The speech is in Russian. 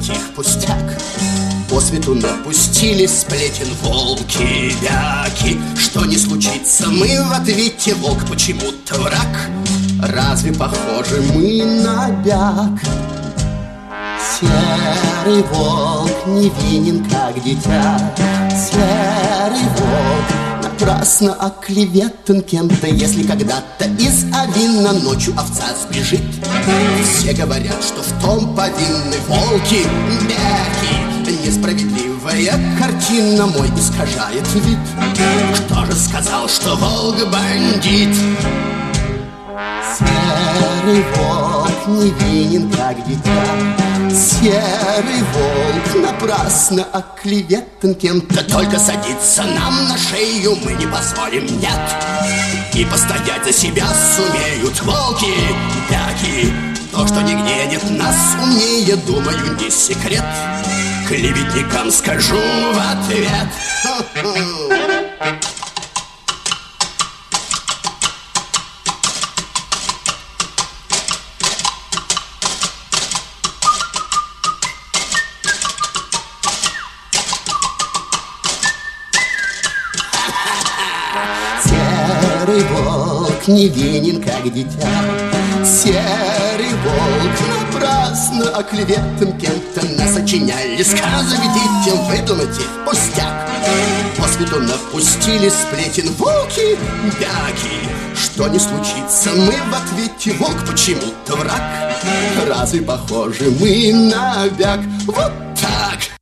выдумать их пустяк. По свету напустили сплетен волки-вяки. Что не случится, мы в ответе волк почему-то враг. Разве похожи мы на бяк? Серый волк невинен, как дитя. Серый волк напрасно оклеветан кем-то. Если когда-то из авина ночью овца сбежит, все говорят, что в том повинны волки, бяки. Несправедливая картина мой искажает вид. Кто же сказал, что волк бандит? Серый волк невинен, как дитя. Серый волк напрасно оклеветан кем-то. Только садиться нам на шею мы не позволим, нет. И постоять за себя сумеют волки, бяки. То, что нигде нет нас умнее, думаю, не секрет. Клеветникам скажу в ответ. Серый волк невинен, как дитя. Серый волк напрасно оклеветан кем-то. Насочиняли сказок детям, выдумать их пустяк. По свету напустили сплетен волки-бяки. Что не случится, мы в ответе волк почему-то враг. Разве похожи мы на бяк? Вот так!